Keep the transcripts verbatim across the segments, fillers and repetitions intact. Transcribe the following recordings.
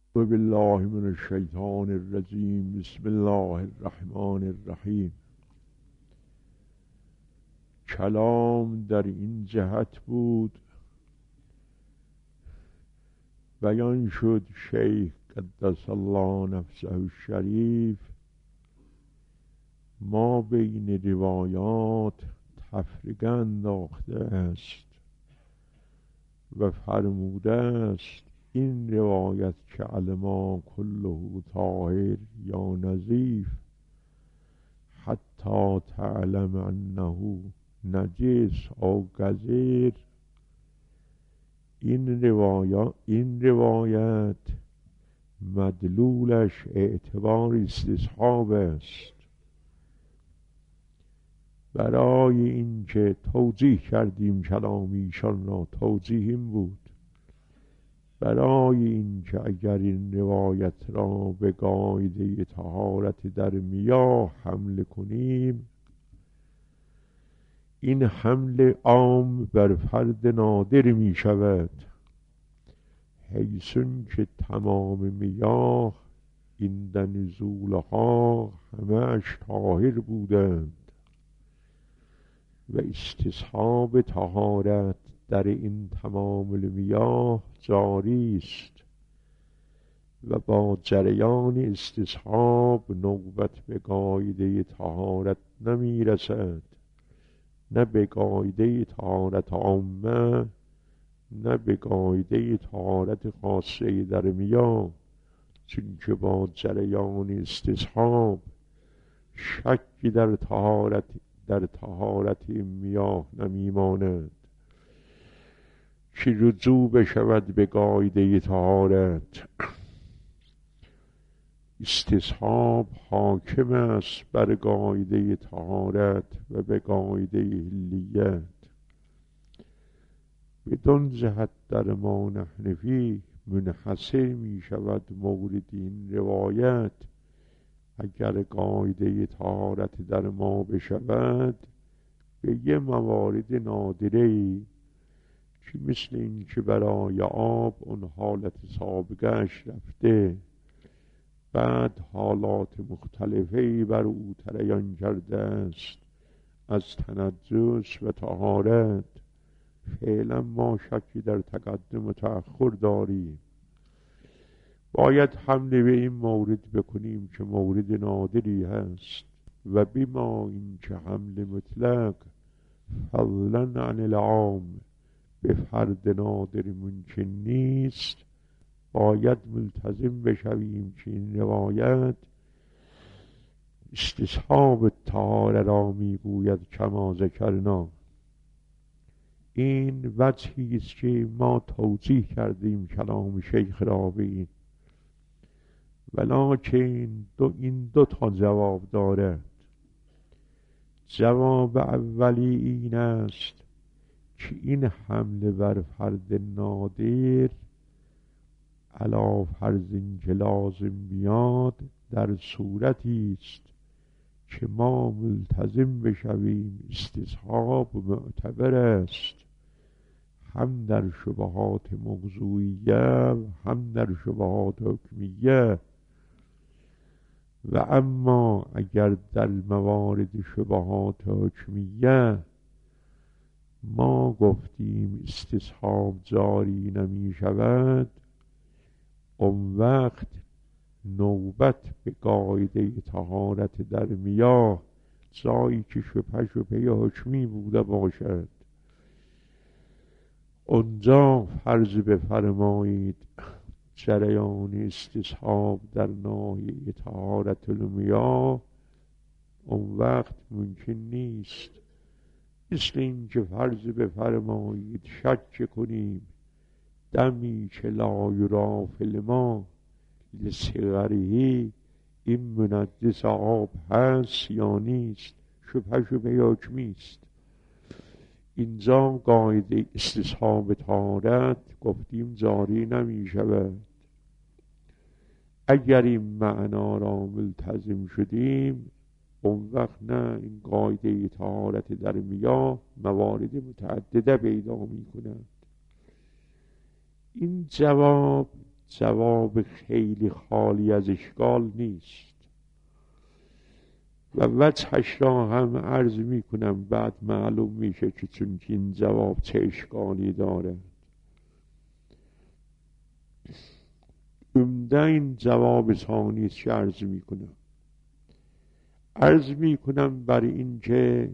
بالله من الشیطان الرجیم. بسم الله الرحمن الرحیم. کلام در این جهت بود بیان شد شیخ قدس الله نفسه الشریف ما بین روایات تفرقه انداخته است و فرموده است این روایت که علما کله طاهر یا نظیف حتی تعلم انه نجس او قذر، این روایت این روایت مدلولش اعتبار استصحاب است. برای اینکه توضیح کردیم کلام ایشان را، توضیح این بود برای اینکه اگر این روایت را به قاعده طهارت در میاه حمل کنیم، این حمل عام بر فرد نادر می شود، حیثون که تمام میاه این نزولها همه‌اش طاهر بودند و استصحاب طهارت در این تمام المیاه جاری است و با جریان استصحاب نوبت به قاعده طهارت نمی رسد، نه به قاعده طهارت عامه نه به قاعده طهارت خاصه در میاه، چون که با جریان استصحاب شکی در طهارت در طهارت این میاه نمی ماند که رجوع بشود به قاعده طهارت. استصحاب حاکم است بر قاعده طهارت و به قاعده حلیت. بدون جهت در ما نحن فیه منحصر می شود مورد این روایت اگر قاعده طهارت در ما بشود به یه موارد نادره‌ای که مثل این که برای آب اون حالت سابقهش رفته، بعد حالات مختلفی بر او تریان کرده است از تنجس و طهارت. فعلا ما شکی در تقدم و تأخر داریم، باید حمله به این مورد بکنیم که مورد نادری هست و بما این که حمل مطلق فضلا عن العام به فرد نادر ممکن نیست، باید ملتزم بشویم که این روایت استصحاب طهاره را میگوید کما ذکرنا. این وجهی است که ما توضیح کردیم کلام شیخ را به این، ولکن دو این دو تا جواب دارد. جواب اولی این است که این حمله بر فرد نادر علی فرض که لازم بیاد در صورتی است که ما ملتزم بشویم استصحاب معتبر است، هم در شبهات موضوعیه و هم در شبهات حکمیه. و اما اگر در موارد شبهات حکمیه ما گفتیم استصحاب جاری نمی شود، اون وقت نوبت به قاعده طهارت در میاه جایی که شبه شبه حکمی بوده باشد، اونجا فرض بفرمایید جریان استصحاب در ناحیه طهارت المیاه اون وقت ممکن نیست. مثل این که فرض بفرمایید شک کنیم دمی که لا یرا فی الماء لصغره این منجس آب هست یا نیست، شبه شبه حکمی است. اینجا قاعده استصحاب طهارت گفتیم جاری نمی شود. اگر این معنا را ملتزم شدیم اون وقت نه، این قاعده طهارت در میاه موارد متعدده پیدا می کند. این جواب جواب خیلی خالی از اشکال نیست و وجهش را هم عرض می کنم، بعد معلوم میشه که چون که این جواب چه اشکالی داره. عمده این جواب ثانی است که عرض می کنم. عرض می کنم بر این که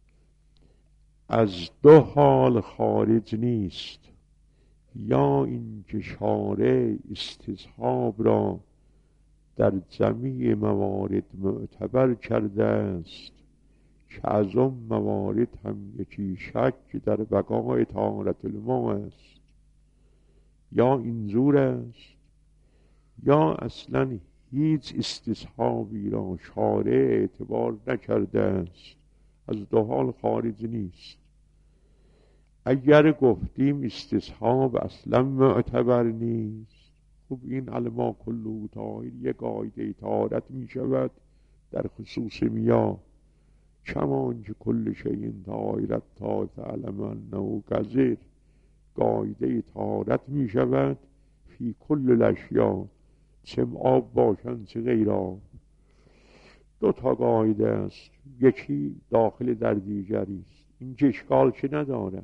از دو حال خارج نیست، یا این که شارع استصحاب را در جمیع موارد معتبر کرده است که از اون موارد هم یکی شک در بقای طهارت الماء است، یا اینجور است، یا اصلا هیچ استصحابی را شارع اعتبار نکرده است. از دو حال خارج نیست. اگر گفتیم استصحاب اصلا معتبر نیست، خب این علما کلو طاهر یک قاعده طهارت می شود در خصوص میاه، کمان که کل شیء طاهرت تا تعلم انه کثیر، قاعده طهارت می شود فی کل الاشیاء، چه آب باشند چه غیر آب. دو تا قاعده است، یکی داخل در دیگری است، این که اشکال که نداره.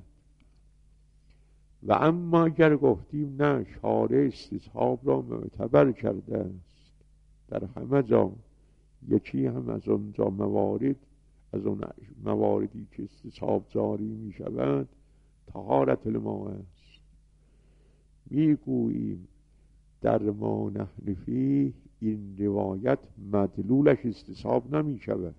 و اما اگر گفتیم نه، شارع استصحاب را معتبر کرده است در همه جا، یکی هم از اونجا موارد، از اون مواردی که استصحاب جاری می شود طهارت الماء است، می گوییم در ما نحن فیه این روایت مدلولش استصحاب نمی شود.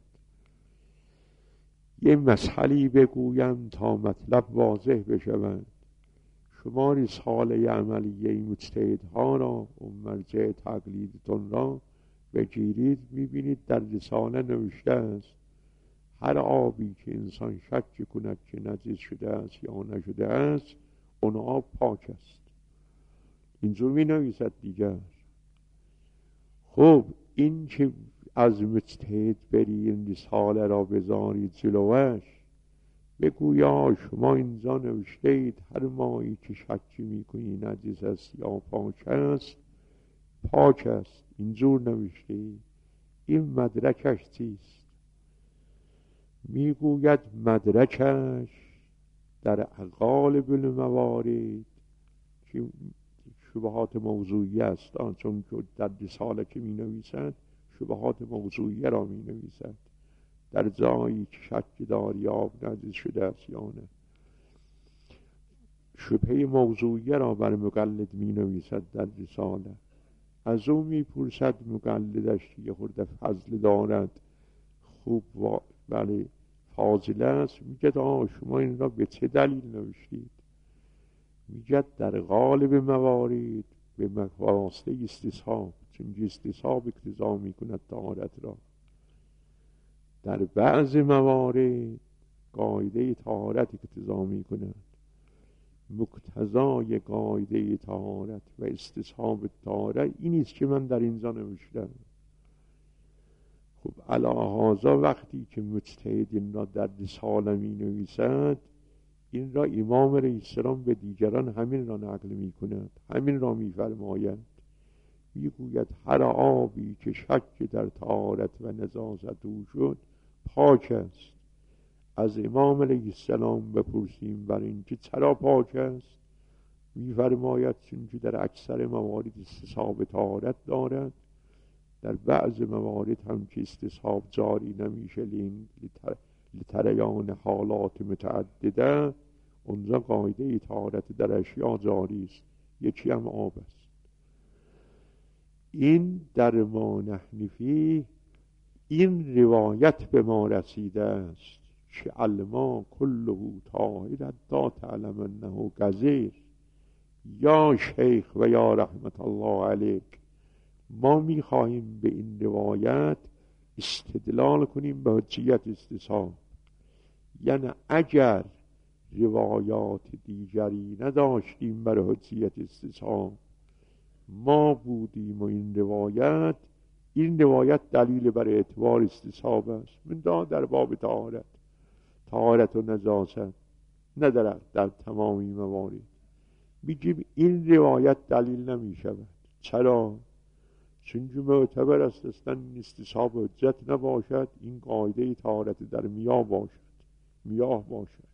یه مسئله بگویم تا مطلب واضح بشود. شما رساله عملیه مجتهدها را و مرجع تقلیدتون را بگیرید، میبینید در رساله نوشته است هر آبی که انسان شک کند که نجس شده است یا نشده است، اون آب پاک است. اینجور می نویسد دیگر. خب این که از مجتهد بری این رساله را بذارید جلوش، بگویا شما اینجا نوشته اید هر مایی که شکی میکنی نجس است یا پاک است، پاک است. اینجور نوشته اید. این مدرکش چیست؟ میگوید مدرکش در غالب الموارد که شبهات موضوعی است، چون که در رساله که می نویسند شبهات موضوعی را می نویسند، در جایی که شک داری آب نجس شده است یا نه. شبهه موضوعی را بر مقلد می نویسد در رساله. از او می پرسد مقلدش یه خورده فضل دارد، خوب و بله فاضل است، میگه آه شما این را به چه دلیل نوشتید؟ میگه در غالب موارد به واسطه استصحاب، چون استصحاب اقتضا میکند طهارت را. در بعض موارد قاعده طهارت اقتضا میکند. مقتضای قاعده طهارت و استصحاب طهارت این است که من در اینجا نوشتم. خب علاهذا وقتی که مجتهد این را در رساله می نویسد، این را امام علیه السلام به دیگران همین را نقل می کند، همین را می فرماید. می گوید هر آبی که شک در طهارت و نجاست او شد پاک است. از امام علیه السلام بپرسیم بر این که چرا پاک است، می فرماید چون که در اکثر موارد استصحاب طهارت دارد، در بعض موارد هم که استصحاب جاری نمیشه لتریان حالات متعدده، اونجا قاعده طهارت در اشیاء جاری است، یکی هم آب است. این در ما نحن فیه این روایت به ما رسیده است که الماء کله طاهر حتی تعلم انه کثیر. یا شیخ و یا رحمت الله علیک، ما میخواهیم به این روایت استدلال کنیم به حجیت استصحاب. یعنی اگر روایات دیگری نداشتیم برای حجیت استصحاب، ما بودیم و این روایت این روایت دلیل برای اعتبار استصحاب است. من دا در باب طهارت طهارت و نجاست، نه در, در تمامی موارد. میگیم این روایت دلیل نمی شود، چرا؟ چون معتبر است اصلا این استصحاب حجت نباشد، این قاعده طهارت در میاه باشد میاه باشد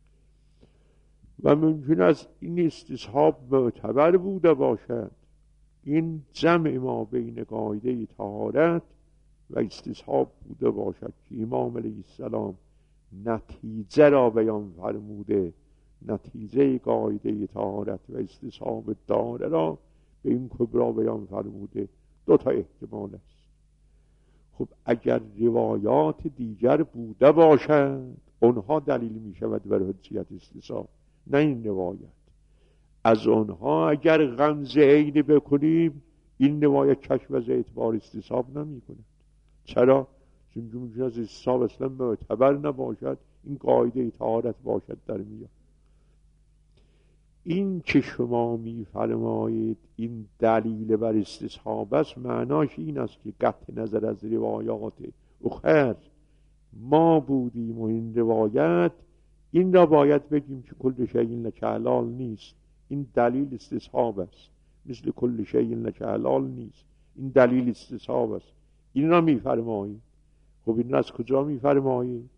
و ممکن است این استصحاب معتبر بوده باشد. این جمع ما بین قاعده طهارت و استصحاب بوده باشد که امام علیه السلام نتیجه را بیان فرموده، نتیجه قاعده طهارت و استصحاب داره را به این کبرا بیان فرموده. دو تا احتمال است. خب اگر روایات دیگر بوده باشند اونها دلیل می شود بر حجیت استصحاب، نه این روایت. از اونها اگر غمز عین بکنیم این روایت کشف از اعتبار استصحاب نمی کند. چرا؟ چون ممکن است استصحاب اصلا معتبر نباشد، این قاعده طهارت باشد در میان. این که شما می فرمایید این دلیل بر استصحاب است، معناش این است که قطع نظر از روایات اخر ما بودیم و این روایت این را باید بگیم که کل شیء لک حلال نیست، این دلیل استصحاب است. مثل کل شیء لک حلال نیست، این دلیل استصحاب است. این را می فرمایید. خب این را از کجا می فرمایید؟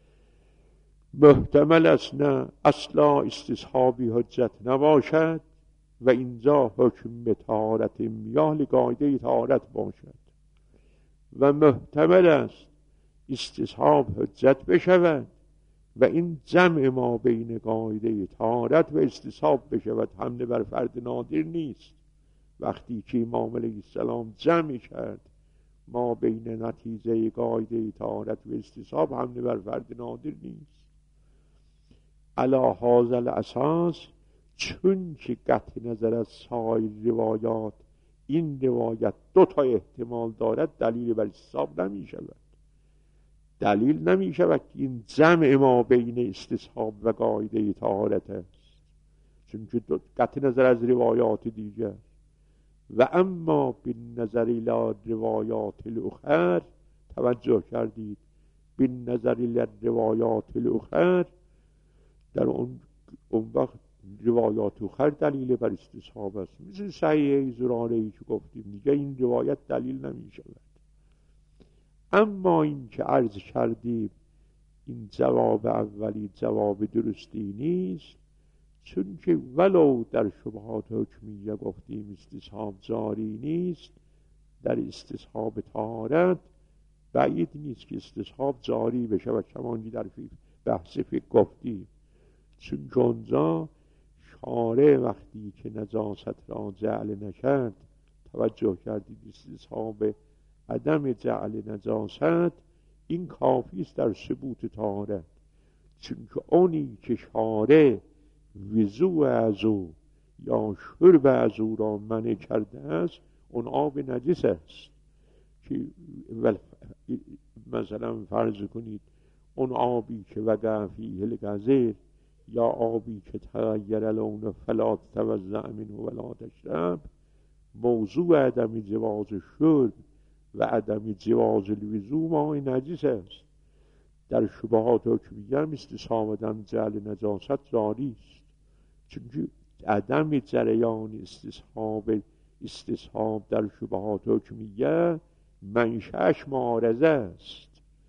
محتمل است نه اصلا استصحابی حجت نباشد و اینجا حکم به طهارت میاه لقاعده طهارت باشد و محتمل است استصحاب حجت بشود و این جمع ما بین قاعده طهارت و استصحاب بشود. حمله بر فرد نادر نیست. وقتی که امام علیه السلام جمع کرد ما بین نتیجه قاعده طهارت و استصحاب، حمله بر فرد نادر نیست. علی هذا الاساس، چون که قطع نظر از سایر روایات این روایت دو تا احتمال دارد، دلیل بر استصحاب نمی شود. دلیل نمی شود که این جمع ما بین استصحاب و قاعده طهارت است، چون که قطع نظر از روایات دیگر. و اما بالنظر الی روایات الاخر، توجه کردید، بالنظر الی روایات الاخر، در اون اون وقت روایات اخر دلیل بر استصحاب است. مثل صحیح زراره‌ای که گفتیم دیگه این روایت دلیل نمی شود. اما این که عرض کردیم این جواب اولی جواب درستی نیست، چون که ولو در شبهات حکمیه گفتیم استصحاب جاری نیست، در استصحاب طهارت بعید نیست که استصحاب جاری بشه و کمانی در بحث فقه گفتیم. چون که اونجا شارع وقتی که نجاست را جعل نکرد، توجه کردید استصحاب عدم جعل نجاست این کافی است در ثبوت طهارت، چون که اونی که شارع وضوء از او یا شرب از او را منع کرده است اون آب نجس است. که مثلا فرض کنید اون آبی که وقع فیه الغزیر یا آبی که تغییر لونه فلا تتوضأ منه ولا تشرب، موضوع عدم جواز شرب و عدم جواز الوضوء ماء نجس است. در شبهات حکمیه هم استصحاب عدم جعل نجاست جاری است، چون عدم جریان استصحاب استصحاب در شبهات حکمیه منشأش معارضه است.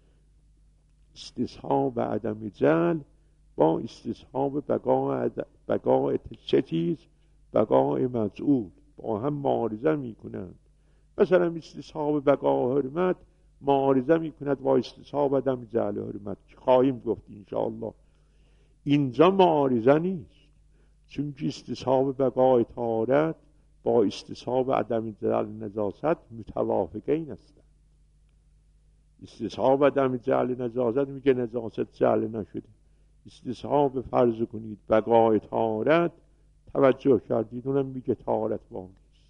استصحاب عدم جعل با استصحاب بقاء بقاء چه چیز؟ بقاء مجعول با هم معارضه می کنند. مثلا استصحاب بقاء حرمت معارضه می کند با استصحاب عدم جعل حرمت، خواهیم گفت انشاءالله. اینجا معارضه نیست، چون که استصحاب بقاء طهارت با استصحاب عدم جعل نجاست متوافقین هستند. استصحاب عدم جعل نجاست میگه نجاست جعل نشده، استصحاب فرض کنید بقاء طهارت توجه کردید اونم میگه طهارت باقی است.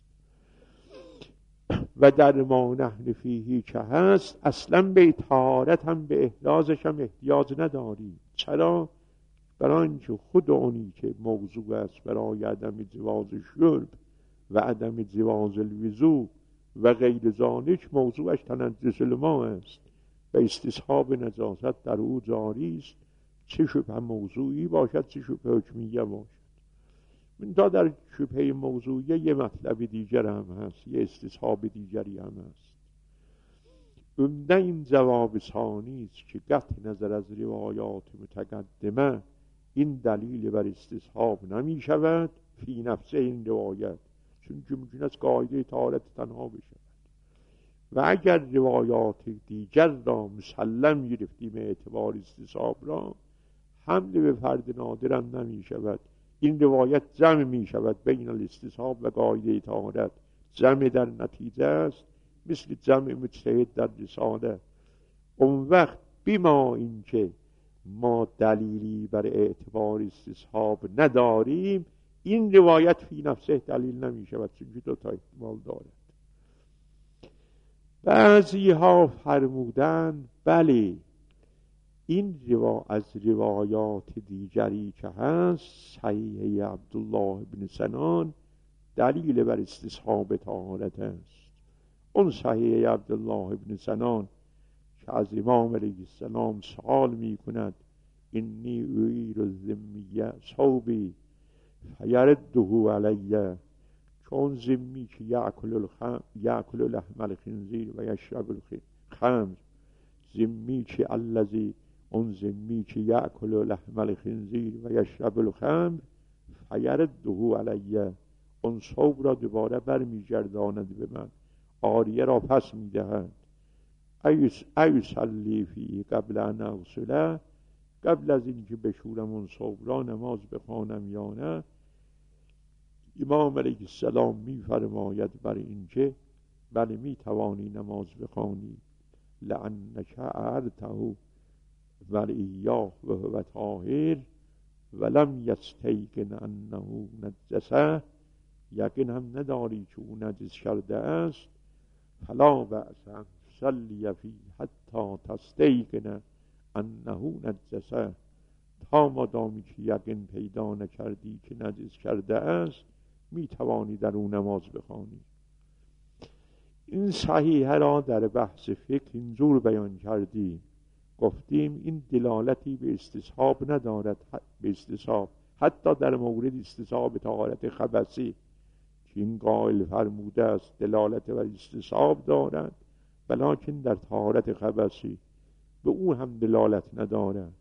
و در ما نحن فیه که هست اصلا به طهارت هم به احرازش هم احتیاج نداریم. چرا؟ برای اینکه خود اونی که موضوع است برای عدم جواز شرب و عدم جواز الوضوء و غیر ذالک موضوعش تنجس الماء است و استصحاب نجاست در او جاری است، چه شبه موضوعی باشد چه شبه حکمیه باشد. تا در شبهه موضوعیه یه مطلب دیگر هم هست، یه استصحاب دیگری هم هست. عمده این جواب ثانی است که قطع نظر از روایات متقدمه این دلیل بر استصحاب نمی شود فی نفسه این روایت، چون که ممکن است قاعده طهارت تنها بشود و اگر روایات دیگر را مسلم گرفتیم اعتبار استصحاب را، حمل به فرد نادر هم نمی شود. این روایت جمع می شود بین الاستصحاب و قاعده طهارت، جمع در نتیجه است، مثل جمع مجتهد در رساله. اون وقت بما اینکه ما دلیلی بر اعتبار استصحاب نداریم، این روایت فی نفسه دلیل نمی شود، چون دو تا احتمال دارد. بعضی ها فرمودن بله این روا از روایات دیگری که هست صحیح عبدالله بن سنان دلیل بر استصحاب طهارت است. اون صحیح عبدالله بن سنان که از امام علیه السلام سوال می کند اینی اویر الذمیه صوبی فیرده علیه، چون ذمی که یأکل لحم الخنزیر و یشرب الخمر، ذمی که الذی اون ذمی که یأکل لحم الخنزیر و یشرب الخمر فیرده علیه، اون صوب را دوباره برمیگرداند به من، عاریه را پس میدهد. ایصلی فی قبل ان اغسله، قبل از اینکه بشورم اون صوب را نماز بخوانم یا نه؟ امام علیه السلام میفرماید بر اینکه بله میتوانی نماز بخوانی، لعنک اعرته ولیاه و هو طاهر ولم یستیقن انه نجسه، یقین هم نداری که او نجس کرده است، فلا بأس ان تصلی فیه حتی تستیقن انه نجسه، تا مادامی که یقین پیدا نکردی که نجس کرده است میتوانی در اون نماز بخوانی. این صحیحه را در بحث فقه اینجور بیان کردیم، گفتیم این دلالتی به استصحاب ندارد، به استصحاب حتی در مورد استصحاب طهارت خبثی که این قائل فرموده است دلالت بر استصحاب دارد، ولکن در طهارت خبثی به او هم دلالت ندارد.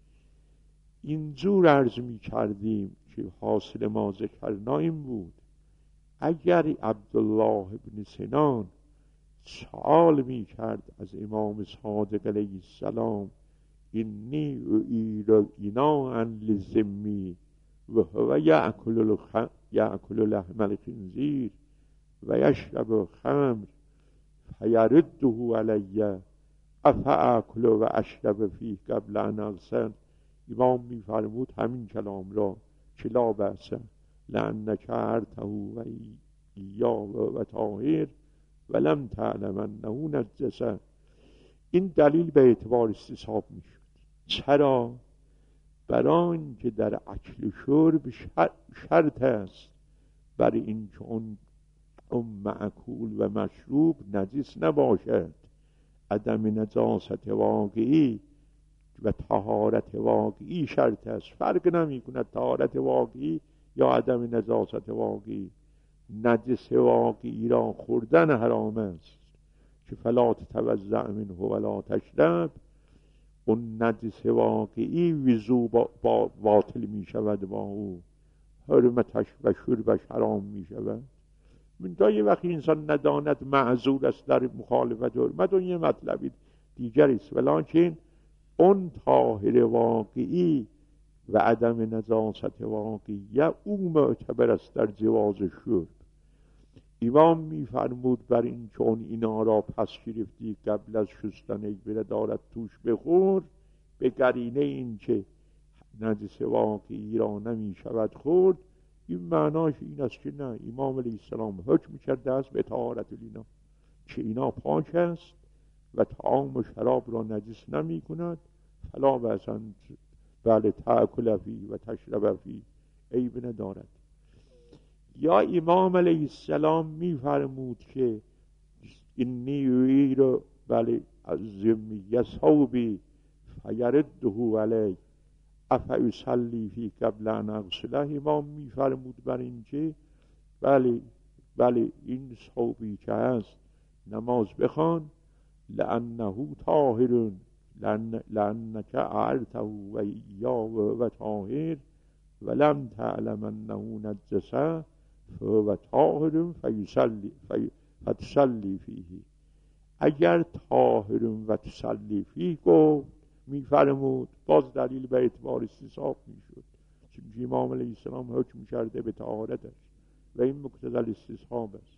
اینجور عرض می کردیم که حاصل ما ذکرنا این بود اگر عبدالله بن سنان سوال می کرد از امام صادق علیه السلام اینی اعیر ایناء للذمی و هو یأکل لحم الخنزیر و یشرب الخمر فیرده علیه افأکل و اشرب فیه قبل ان اغسل، امام می فرمود همین کلام را که لا بأس لأنک اعرته و ایاه و طاهر ولم تعلم انه نجسه، این دلیل به اعتبار استصحاب می شود. چرا؟ برای اینکه در اکل و شرب شرط است برای اینکه اون اون معکول و مشروب نجس نباشد. عدم نجاست واقعی و طهارت واقعی شرط است، فرق نمی کند طهارت واقعی یا عدم نجاست واقعی. نجس واقعی را خوردن حرام است که فلا تتوضأ منه ولا تشرب، اون نجس واقعی وضو با باطل می شود، با او حرمتش و شربش حرام می شود. من تا یه وقتی انسان نداند معذور است در مخالفت حرمت، اون یه مطلبی دیگری است، ولیکن اون طاهر واقعی و عدم نجاست واقعیه او معتبر است در جواز شرب. امام می‌فرمود بر این که اون اینا را پس گرفتی قبل از شستن ای بره دارد توش بخور، به قرینه این که نجس واقعی را نمی شود خورد، این معناش این است که نه، امام علیه السلام حکم کرده است به طهارت اینا که اینا پاک است و طعام و شراب را نجس نمی کند، فلا بأسن بله تأکل فی و تشرب فی، عیب ندارد. یا امام علیه السلام می فرمود که اینی اعیر بله از ذمیه صوبی فیرده علیه، افیصلی فی قبل ان اغسله، امام میفرمود بر این که بله بله این ثوبی که هست نماز بخوان، لانه طاهر، لانک اعرته و ایاه و طاهر ولم تعلم انه نجسه فهو طاهر فیصلی فتصلی فیه. اگر طاهر و تصلی فیه گفت میفرمود باز دلیل به اعتبار استصحاب میشد، چون امام علیه السلام حکم کرده به طهارتش و این مقتضی الاستصحاب است.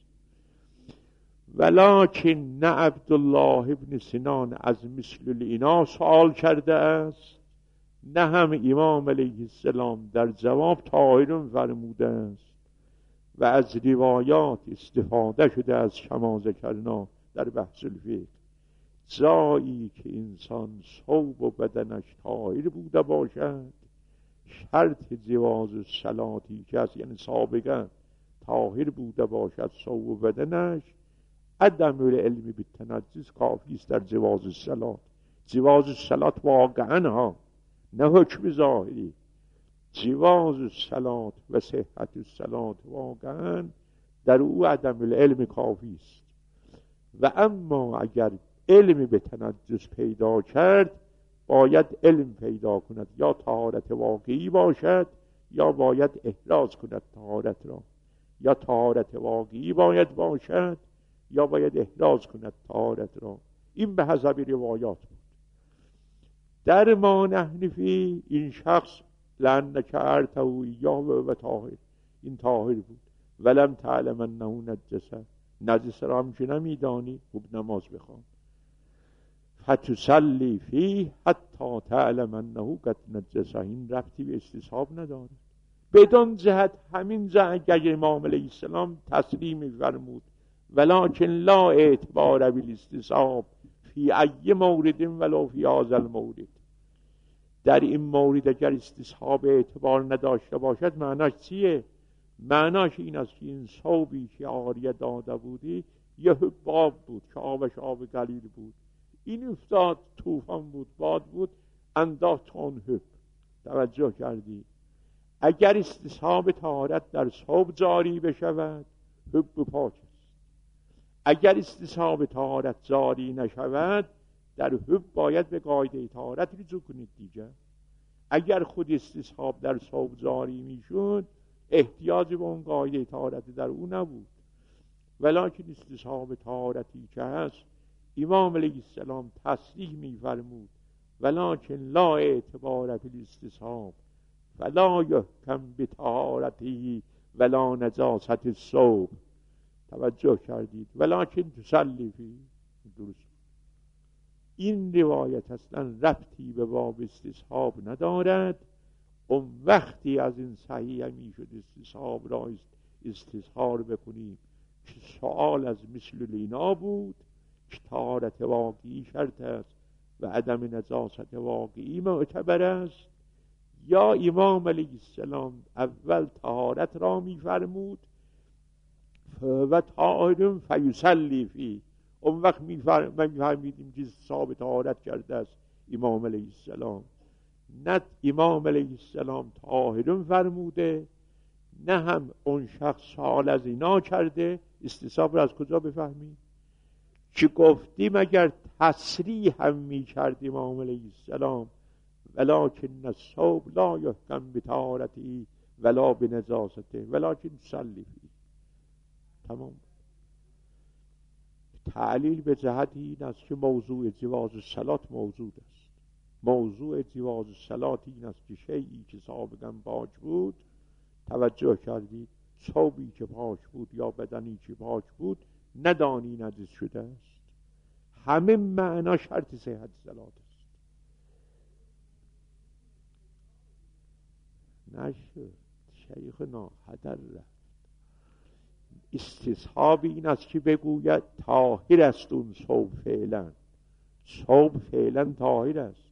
ولکن نه عبدالله ابن سنان از مثل الاینا سوال کرده است، نه هم امام علیه السلام در جواب طاهر فرموده است و از روایات استفاده شده از کما ذکرنا در بحث الفقه. جایی که انسان ثوب و بدنش طاهر بوده باشد، شرط جواز صلاتی که است، یعنی سابقا طاهر بوده باشد ثوب و بدنش، عدم العلم بالتنجس کافی است در جواز صلات. جواز صلات واقعا ها، نه حکم ظاهری، جواز صلات و صحت صلات واقعا در او عدم العلم کافی است. و اما اگر علم به تنجس پیدا کرد باید علم پیدا کند، یا طهارت واقعی باشد یا باید احراز کند طهارت را، یا طهارت واقعی باید باشد یا باید احراز کند طهارت را. این به حسب روایات بود. در ما نحن فی این شخص لانک اعرته ایاه و طاهر، این طاهر بود. ولم تعلم انه نجسه، نجس را هم که نمیدانی خوب نماز بخوان. فتصلی فیه حتی تعلم انه قد نجسه، این ربطی به استصحاب نداره. بدون جهت همین جهت اگر امام علیه السلام تسلیم فرمود ولکن لا اعتبار بالاستصحاب فی ای مورد ولو فی هذا المورد، در این مورد اگر استصحاب اعتبار نداشته باشد معناش چیه؟ معناش این است که این ثوبی که عاریه داده بودی یه حباب بود که آبش آب قلیل بود، این افتاد طوفان بود باد بود انداخت اون حب. توجه کردی؟ اگر استصحاب طهارت در ثوب جاری بشود حب پاک است. اگر استصحاب طهارت جاری نشود در حب باید به قاعده طهارت رجوع کنید دیگه. اگر خود استصحاب در ثوب جاری میشد احتیاجی به اون قاعده طهارت در او نبود. ولکن استصحاب طهارتی که هست امام علیه السلام تصریح می‌فرمود ولکن لا اعتبار فی الاستصحاب فلا یحکم بطهارته ولا نجاست الثوب. توجه کردید؟ ولکن تصلی فی، درست. این روایت اصلا ربطی به باب استصحاب ندارد. اون وقتی از این صحیح میشد استصحاب را استظهار بکنیم که سؤال از مثل لینا بود که طهارت واقعی شرط است و عدم نجاست واقعی معتبر است، یا امام علیه السلام اول طهارت را میفرمود و طاهر فیصلی فی، اون وقت میفهمیدیم که ثابت طهارت کرده است امام علیه السلام. نه امام علیه السلام طاهر فرموده نه هم اون شخص سوال از اینا کرده. استصحاب را از کجا بفهمیم؟ که گفتیم اگر تصریح هم می کرد امام علیه السلام ولکن الثوب لا یحکم بطهارته ولا بنجاسته ولکن صلی فیه، تمام. تعلیل به جهت این است که موضوع جواز صلات موجود است. موضوع جواز صلات این است که شیئی که سابقا پاک بود، توجه کردید، ثوبی که پاک بود یا بدنی که پاک بود ندانی نجس شده است، همه معنا شرط صحت صلات است. نشد شیخنا هدر رفت. استصحاب این است که بگوید طاهر است اون ثوب، فعلا ثوب فعلا طاهر است.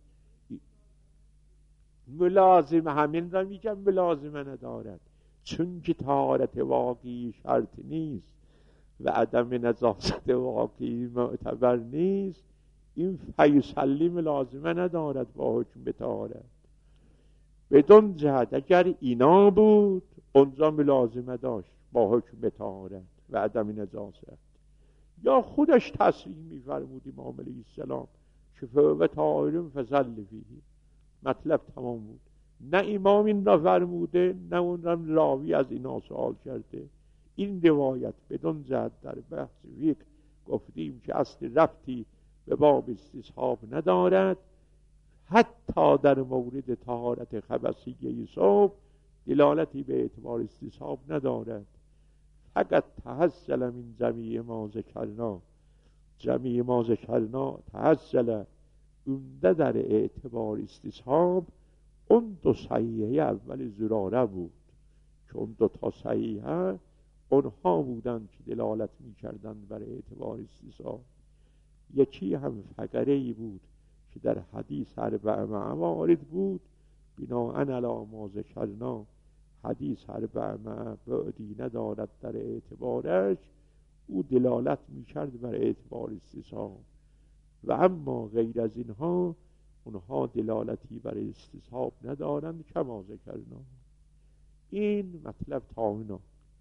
ملازم همین را میگم ملازمه ندارد، چون که طهارت واقعی شرط نیست و عدم نجاست واقعی معتبر نیست. این فیصلی ملازمه ندارد با حکم به طهارت. بدون جهت اگر اینا بود اونجا ملازمه داشت با حکم طهارت و عدم نجاست، یا خودش تصریح می‌فرمود امام علیه السلام که فهو طاهر فصلی فیه، مطلب تمام بود. نه امام این را فرموده نه اون را راوی از اینا سوال کرده. این روایت بدون جهت در بحث فقه گفتیم که اصل ربطی به باب استصحاب ندارد، حتی در مورد طهارت خبثیه صبح دلالتی به اعتبار استصحاب ندارد. فقط تحصل من جمیع ما ذکرنا، جمیع ما ذکرنا تحصل اونده در اعتبار استصحاب اون دو صحیحه اول زراره بود که اون دو تا صحیحه اونها بودند که دلالت می کردند بر اعتبار استصحاب. یکی هم فقره‌ای بود که در حدیث اربع موارد بود، بناءً علی ما ذکرنا حدیث اربع بعدی ندارد در اعتبارش، او دلالت می کرد بر اعتبار استصحاب. و اما غیر از اینها اونها دلالتی بر استصحاب ندارند کما ذکرنا. این مطلب تا اینا.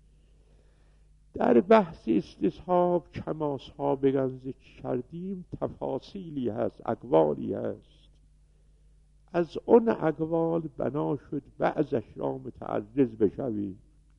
در بحث استصحاب کما سابقا ذکر کردیم تفاصیلی هست، اقوالی هست. از اون اقوال بنا شد بعضش را متعرض بشوید،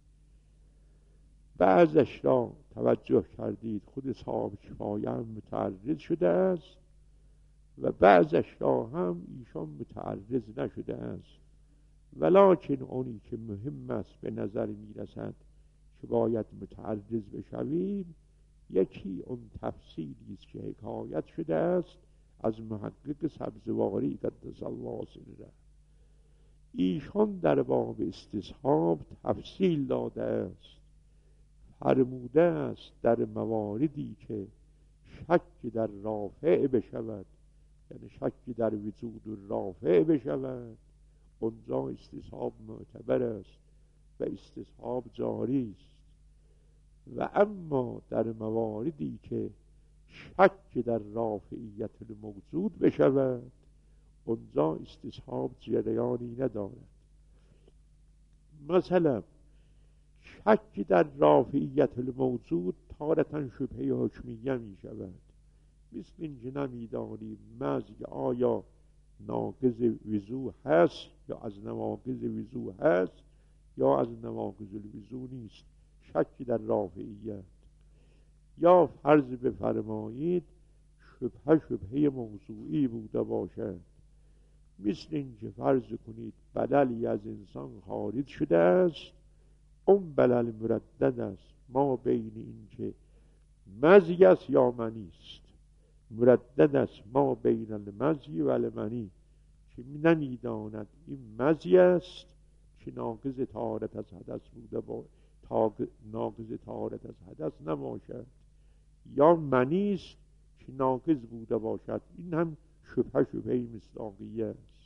بعضش را توجه کردید خود صاحب کفایه هم متعرض شده است و بعضش را هم ایشان متعرض نشده است. ولکن اونی که مهم است به نظر میرسد که باید متعرض بشویم، یکی اون تفصیلی است که حکایت شده است از محقق سبزواری قدس الله سره. ایشان در باب استصحاب تفصیل داده است، فرموده است در مواردی که شک در رافع بشود، یعنی شک در وجود رافع بشود، اونجا استصحاب معتبر است و استصحاب جاری است. و اما در مواردی که شک در رافعیت الموجود بشود، اونجا استصحاب جریانی ندارد. مثلا شک در رافعیت الموجود تارة شبهه حکمیه می شود، مثل اینکه نمیدانیم مزی آیا ناقض وضو هست یا از نواقض وضو هست یا از نواقض الوضو نیست، شک در رافعیت. یا فرض بفرمایید شبهه شبهه موضوعی بوده باشد، مثل اینکه فرض کنید بللی از انسان خارج شده است، اون بلل مردد است ما بین اینکه مزی است یا منی است، مردد است ما بین المزی و المنی، که نمیداند این مزی است که ناقض طهارت از حدث بوده با ناقض طهارت از حدث نباشد، یا منی است که ناقض بوده باشد. این هم شبهه شبهه مصداقیه است.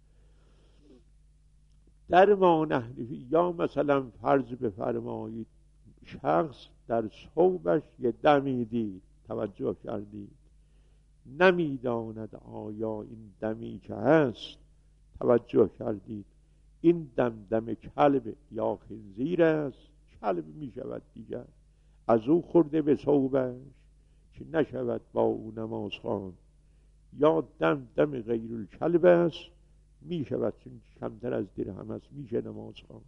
در ما نحنفی یا مثلا فرض بفرمایید شخص در ثوبش یه دمی دید، توجه کردید، نمیداند آیا این دمی که هست، توجه کردید این دم دم کلب یا خنزیر است، کلب می شود دیگر، از او خورده به ثوبش که نشود با او نماز خواند، یا دم دم غیر الکلب است می شود چون کمتر از درهم است میشه نماز خواند.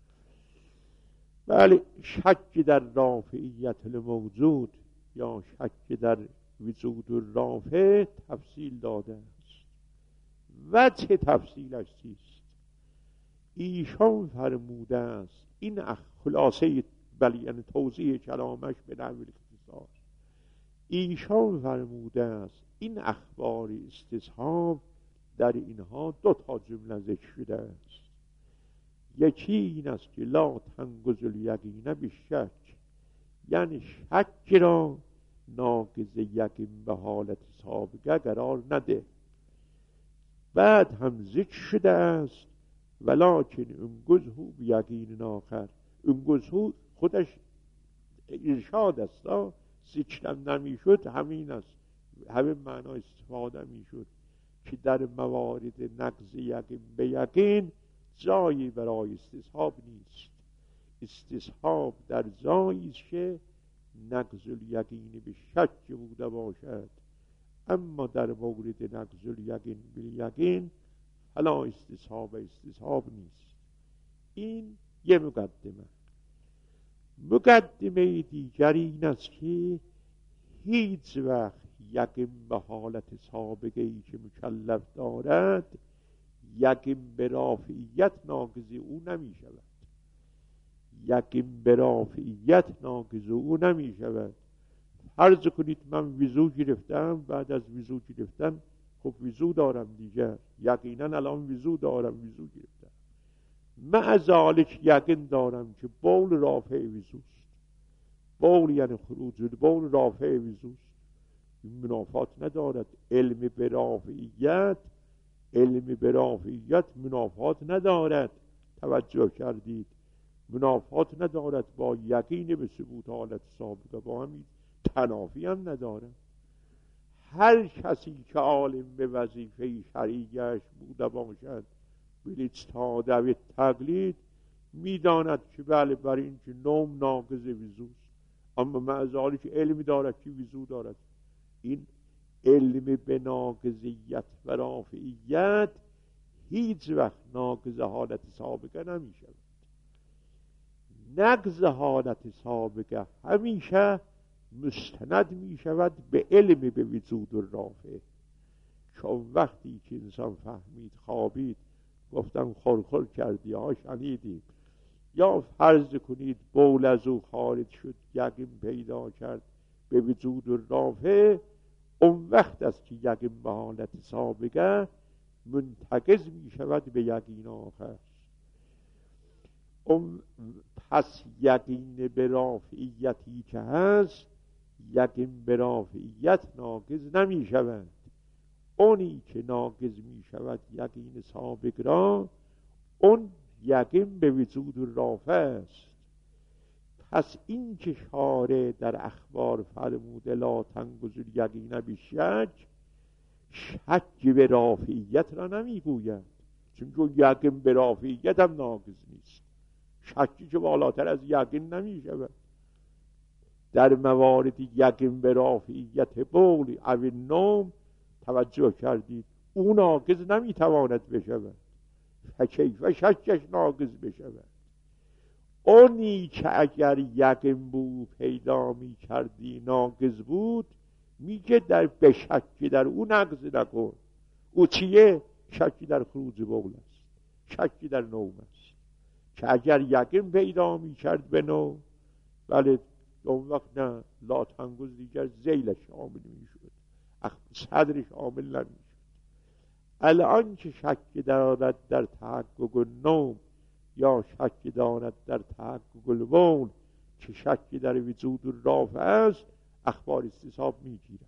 بله، شک در رافعیت الموجود یا شک در وجود الرافع تفصیل داده است. و چه تفصیلش چیست؟ ایشان فرموده است، این خلاصه بلی یعنی توضیح کلامش به نحو اختصار، ایشان فرموده است این اخبار استصحاب در اینها دو تا جمله ذکر شده است. یکی این است که لا تنقض الیقین بالشک، یعنی شک را ناقض یقین به حالت سابقه قرار نده. بعد هم ذکر شده است ولکن انقضه بیقین آخر، انقضه خودش ارشاد است، ذکرم نمیشد همین است، همین معنا استفاده میشد که در موارد نقض یقین به یقین جایی برای استصحاب نیست. استصحاب در جایی است که نقض الیقین به شک بوده باشد، اما در مورد نقض الیقین بالیقین فلا استصحاب استصحاب نیست. این یه مقدمه. مقدمه دیگری این است که هیچ وقت یقین به حالت سابقه ای که مکلف دارد یقین به رافعیت ناقض او نمی شود. یقین به رافعیت ناقض او نمی شود. فرض کنید من وضو گرفتم، بعد از وضو گرفتن خب وضو دارم دیگر، یقینا الان وضو دارم، وضو گرفتم، مع ذالک یقین دارم که بول رافع وضوست. بول یعنی خروج بول رافع وضوست. این منافات ندارد. علم به رافعیت علم به رافعیت منافات ندارد. توجه کردید؟ منافات ندارد با یقین به ثبوت حالت سابقه، با همین تنافی هم ندارد. هر کسی که عالم به وظیفه شرعیش بوده باشد بالاجتهاد و تقلید میداند که بله بر این که نوم ناقض وضوست، اما مع ذالک علمی دارد که وضو دارد. این علم به ناقضیت و رافعیت هیچ وقت ناقض حالت سابقه نمی شود. نقض حالت سابقه همیشه مستند می شود به علم به وجود الرافع. چون وقتی که انسان فهمید، خوابید، گفتن خورخور کردی ها شنیدیم، یا فرض کنید بول از او خارج شد، یقین پیدا کرد به وجود الرافع، اون وقت است که یقین به حالت سابقه منتقض می شود به یقین آخر. اون پس یقین به رافعیتی که هست، یقین به رافعیت ناقض نمی شود. اونی که ناقض می شود یقین سابق را، اون یقین به وجود الرافع است. پس این که شارع در اخبار فرموده لا تنقض الیقین بشک، شک به رافعیت را نمی گوید، چون یقین به رافعیت هم ناقض نیست. شکی که بالاتر از یقین نمی شود. در موارد یقین به رافعیت بول او نوم توجه کردید، اون ناقض نمی تواند بشود. فکیف شکش ناقض بشود. اونی که اگر یقین بود پیدا می کردی ناقض بود، میگه در به شکی در او نقض نکن. او چیه؟ شکی در خروج بول است، شکی در نوم است. که اگر یقین پیدا می کرد به نوم، بله اون وقت نه، لا تنقض دیگر ذیلش شامل می شود، صدرش شامل نمی شود. الان که شک دارد در تحقق نوم یا شک دارد در تحقق البول، که شک در وجود الرافع است، اخبار استصحاب می گیرد.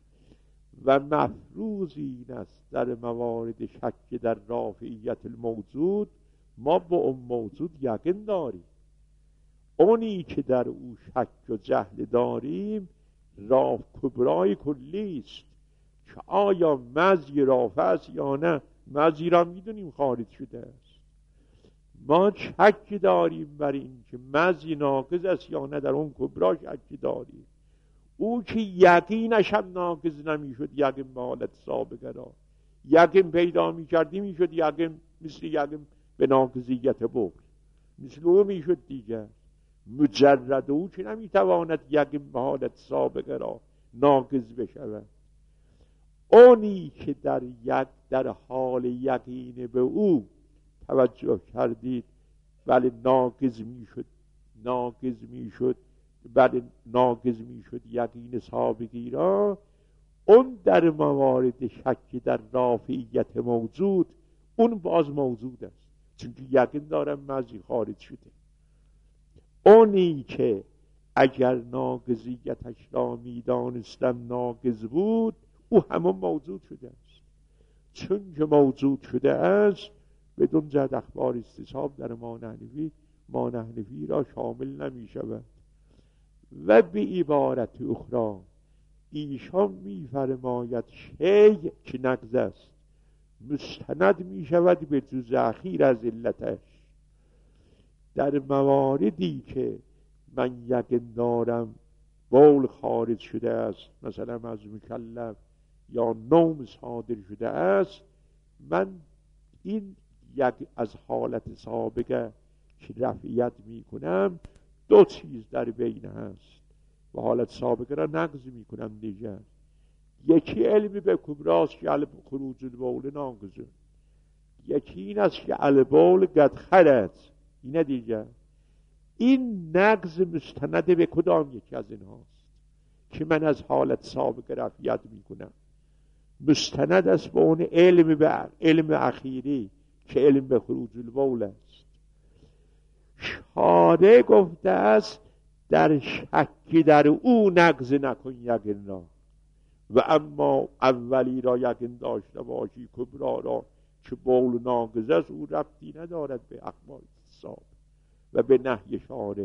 و مفروض این است در موارد شک در رافعیت الموجود ما با اون موجود یقین داریم. اونی که در او شک و جهل داریم راف کبرای کلی است که آیا مزی رافع است یا نه. مزی را میدونیم خارج شده است، ما شک داریم بر این که مزی ناقض است یا نه، در اون کبرا شک داریم. او که یقینش هم ناقض نمیشد، یقین به حالت سابقه را یقین پیدا میکردی میشد یقین، مثل یقین به ناقضیت بول، مثل او میشد دیگر. مجرد او که نمیتواند یقین به حالت سابقه را ناقض بشود. اونی که در یک در حال یقین به او توجه کردید، بله ناقض میشد ناقض میشد بله ناقض میشد یقین سابقی را، اون در موارد شک در رافعیت موجود، اون باز موجود است، چون یقین دارم مزی خارج شده. اونی که اگر ناقضیتش را میدانستم ناقض بود، او همون موجود شده است. چون که موجود شده است، بدون جد اخبار استصحاب در ما نحنفی ما نحنفی را شامل نمی شود. و به عبارت اخرى ایشان می فرماید شیء که نقض است مستند می شود به جز اخیر از علتش. در مواردی که من یقین دارم بول خارج شده است، مثلا از مکلف یا نوم صادر شده است، من این یک از حالت سابقه که رفعیت می کنم دو چیز در بین هست و حالت سابقه را نقض می کنم دیگر. یکی علمی به کبراست که علم خروج البول ناقضه، یکی این است که البول قد خرج، اینه دیگر. این نقض مستند به کدام یکی از این هاست که من از حالت سابقه رفعیت می کنم؟ مستند است به اون علم به علم اخیری که علم به خروج البول است. شارع گفته است در شکی در او نقض نکن یقین را، و اما اولی را یقین داشته باشی کبرا را که بول ناقض است، او ربطی ندارد به اخبار حساب و به نهی شارع.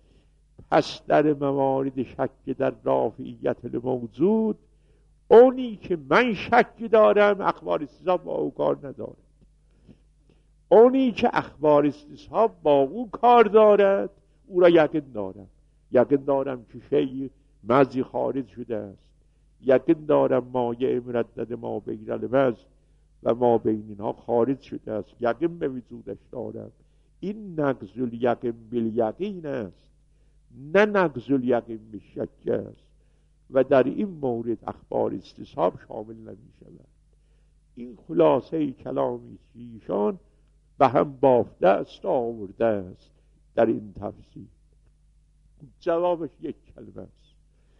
پس در موارد شک در رافعیت الموجود، اونی که من شک دارم اخبار استصحاب با او کار ندارد، اونی که اخبار استصحاب با او کار دارد او را یقین دارم. یقین دارم که شیء مزی خارج شده است، یقین دارم مایع مردد ما بین المز و ما بین اینها خارج شده است، یقین به وجودش دارم. این نقض الیقین بالیقین است، نه نقض الیقین بالشک است، و در این مورد اخبار استصحاب شامل نمی شود. این خلاصه کلامی که ایشان به هم بافته است آورده است در این تفسیر. جوابش یک کلمه است.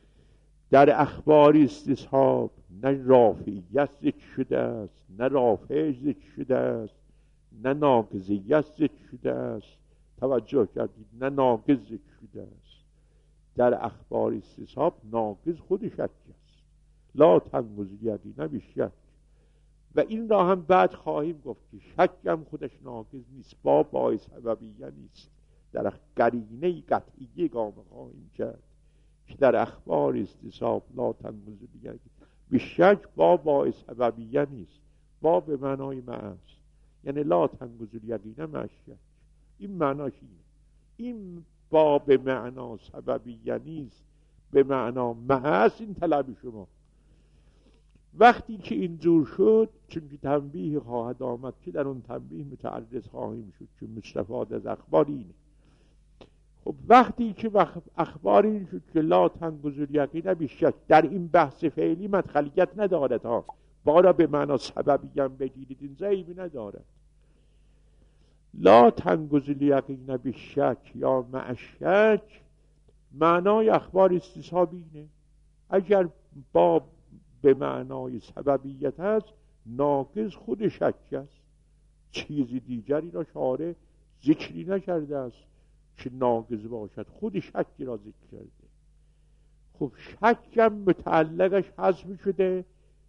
در اخبار استصحاب نه رافعیت ذکر شده است، نه رافع ذکر شده است، نه ناقضیت ذکر شده است. توجه کردید؟ نه ناقض ذکر شده است. در اخبار استصحاب ناقض خود شک است. لا تنقض الیقین بالشک. و این را هم بعد خواهیم گفت که شک هم خودش ناقض نیست، با باعث سببیه نیست. در قرینه قطعیه گام خواهیم کرد که در اخبار استصحاب لا تنقض الیقین بالشک با باعث سببیه نیست، با به معنای مع است. یعنی لا تنقض الیقین مع الشک. این معناش اینه. این با به معنا سببیه نیست، به معنا مع است. این طلب شما. وقتی که اینجور شد، چون که تنبیه خواهد آمد که در اون تنبیه متعرض خواهیم شد که مستفاد از اخبار اینه. خب وقتی که اخبار این شد که لا تنقض الیقین بالشک، در این بحث فعلی مدخلیت ندارد ها، بارا به معنا سببی هم بگیرید این ضعیبی ندارد. لا تنقض الیقین بالشک یا مع الشک معنای اخبار استصحاب اینه. اگر با به معنای سببیت هست، ناقض خود شک است. چیزی دیگری را شارع ذکری نکرده است که ناقض باشد، خود شکی را ذکر کرده. خب شک هم متعلقش حذف شده،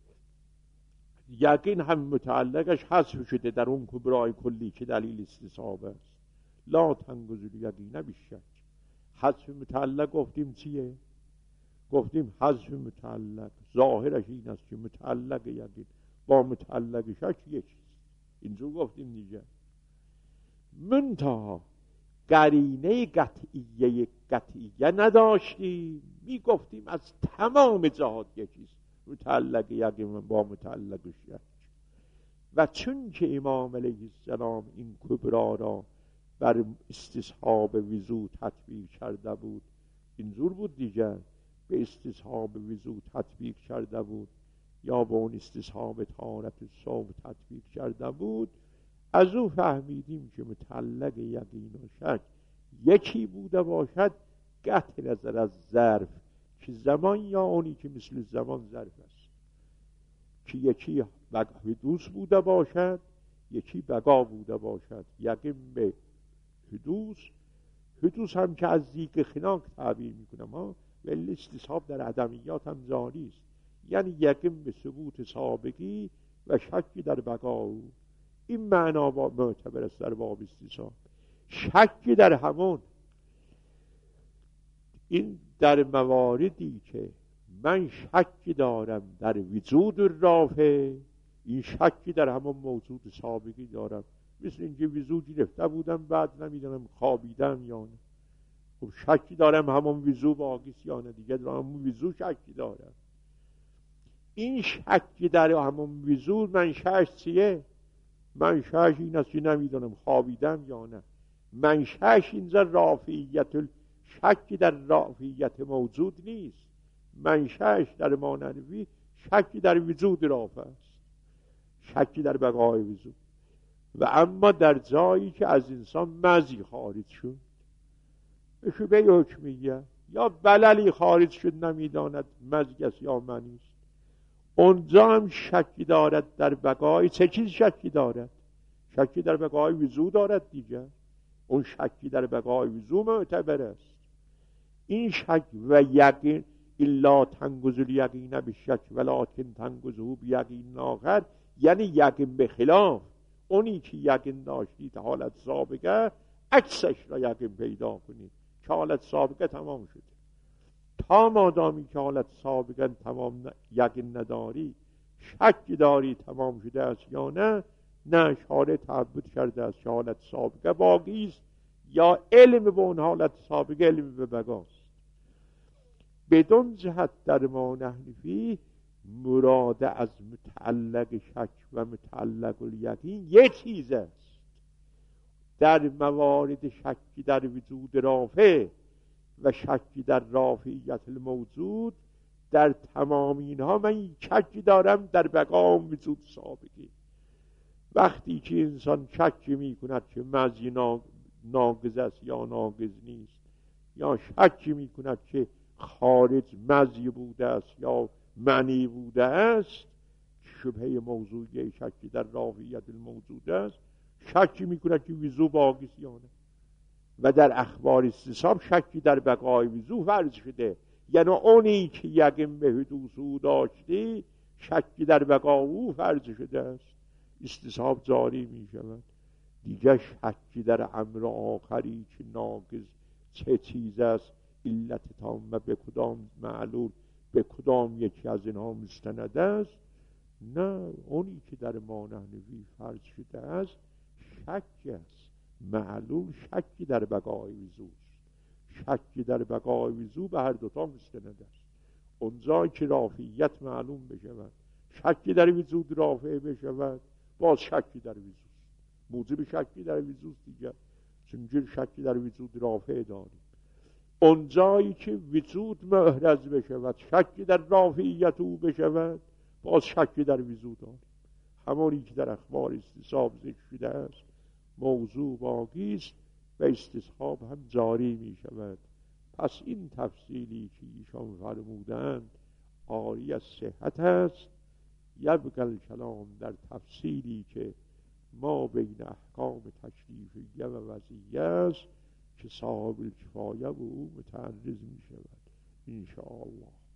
یقین هم متعلقش حذف شده در اون کبرای کلی که دلیل استصحاب است. لا تنقض الیقین بالشک. حذف متعلق گفتیم چیه؟ گفتیم حذف متعلق ظاهرش این است که متعلق یقین با متعلق شک یک چیز. اینجور گفتیم دیگه. منتها قرینه قطعیه قطعیه نداشتیم، می گفتیم از تمام جهات یکیست، متعلق یقین با متعلق شک. و چون که امام علیه السلام این کبرا را بر استصحاب وضو تطبیق کرده بود، اینجور بود دیگر، به استصحاب وضو تطبیق کرده بود یا به اون استصحاب طهارت صوم تطبیق کرده بود، از او فهمیدیم که متعلق یقین و شک یکی بوده باشد، قطع نظر از ظرف که زمان یا اونی که مثل زمان ظرف است، که یکی حدوث بوده باشد، یکی بقا بوده باشد. یقین به حدوث، حدوث هم که از دیگ خناق تعبیر میکنم ها، ولی استصحاب در عدمیات هم جاری است. یعنی یقین به ثبوت سابقی و شکی در بقا. این معنا با معتبر است در باب استصحاب. شکی در همون این در مواردی که من شکی دارم در وجود رافع این شکی در همون موجود سابقی دارم، مثل اینکه وضو گرفته بودم بعد نمیدونم خوابیدم یا نه. خب شکی دارم همون وضو باقی است یا نه، دیگه در همون وضو شکی دارم. این شکی در همون وضو منشأش چیه؟ منشأش این است که نمیدونم خوابیدم یا نه. منشأش اینجا رافعیت شکی در رافعیت موجود نیست. منشأش در مانوی شکی در وجود رافع است، شکی در بقای وجود. و اما در جایی که از انسان مزی خارج شد، شبه حکمیه یا بللی خارج شد نمیداند مزی است یا منیست، اونجا هم شکی دارد در بقای. چه چیز شکی دارد؟ شکی در بقای وجود دارد دیگه. اون شکی در بقای وجود معتبر است. این شک و یقین الا تنگز الیقین بالشک ولکن تنگزه بیقین آخر، یعنی یقین به خلاف اونی که یقین داشتید حالت سابقه، عکسش را یقین پیدا کنید که حالت سابقه تمام شده. تا مادامی که حالت سابقه تمام یقین نداری، شک داری تمام شده است یا نه، نه شارع تعبد کرده است که حالت سابقه باقی است یا علم به اون حالت سابقه علم به بقاست. بدون جهت در ما نحن فیه مراد از متعلق شک و متعلق الیقین یک چیز است. در موارد شکی در وجود رافع و شکی در رافعیت الموجود، در تمام اینها من شکی دارم در بقا وجود سابقی. وقتی که انسان شکی می کند که مزی ناقض است یا ناقض نیست، یا شکی می کند که خارج مزی بوده است یا معنی بوده است، شبهه موضوعی شکی در رافعیت الموجود است، شکی می کند که وضو باقی است یا نه. و در اخبار استصحاب شکی در بقای وضو فرض شده، یعنی اونی که یقین به حدوث او داشتی شکی در بقا او فرض شده است، استصحاب جاری می شود. دیگه شکی در امر آخری که ناقض چه چیز است، علت تامه به کدام معلول به کدام یکی از اینها مستند است، نه، اونی که در ما نحنوی فرض شده است شک است. معلول شکی در بقای وضو است، شکی در بقای وضو به هر دوتا مستند است. اونجا که رافعیت معلوم بشود، شکی در وجود رافع بشود، باز شکی در وجود موجب شکی در وجود دیگر، چون شکی در وجود رافع داریم. اونجایی که وجود محرز بشود، شکی در رافعیت او بشود، باز شکی در وجود داریم. همونی که در اخبار استصحاب ذکر شده است، موضوع باقی است و استصحاب هم جاری می شود. پس این تفصیلی که ایشان فرمودند عاری از صحت است. یبقى الکلام در تفصیلی که ما بین احکام تشریفیه و وضعیه است که صاحب الکفایه و او متعرض می شود انشاءالله.